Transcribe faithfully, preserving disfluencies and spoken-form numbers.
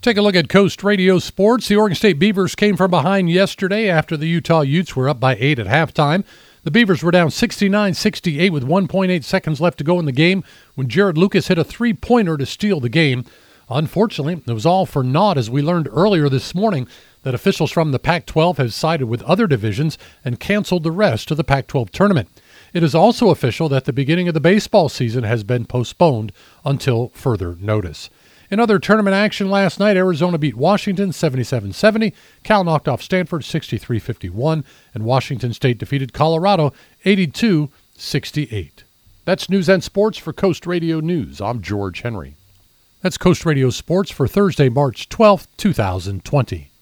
Take a look at Coast Radio Sports. The Oregon State Beavers came from behind yesterday after the Utah Utes were up by eight at halftime. The Beavers were down sixty-nine sixty-eight with one point eight seconds left to go in the game when Jared Lucas hit a three-pointer to steal the game. Unfortunately, it was all for naught as we learned earlier this morning that officials from the Pac twelve have sided with other divisions and canceled the rest of the Pac twelve tournament. It is also official that the beginning of the baseball season has been postponed until further notice. In other tournament action last night, Arizona beat Washington seventy-seven seventy. Cal knocked off Stanford sixty-three fifty-one, and Washington State defeated Colorado eighty-two sixty-eight. That's News and Sports for Coast Radio News. I'm George Henry. That's Coast Radio Sports for Thursday, March twelfth, twenty twenty.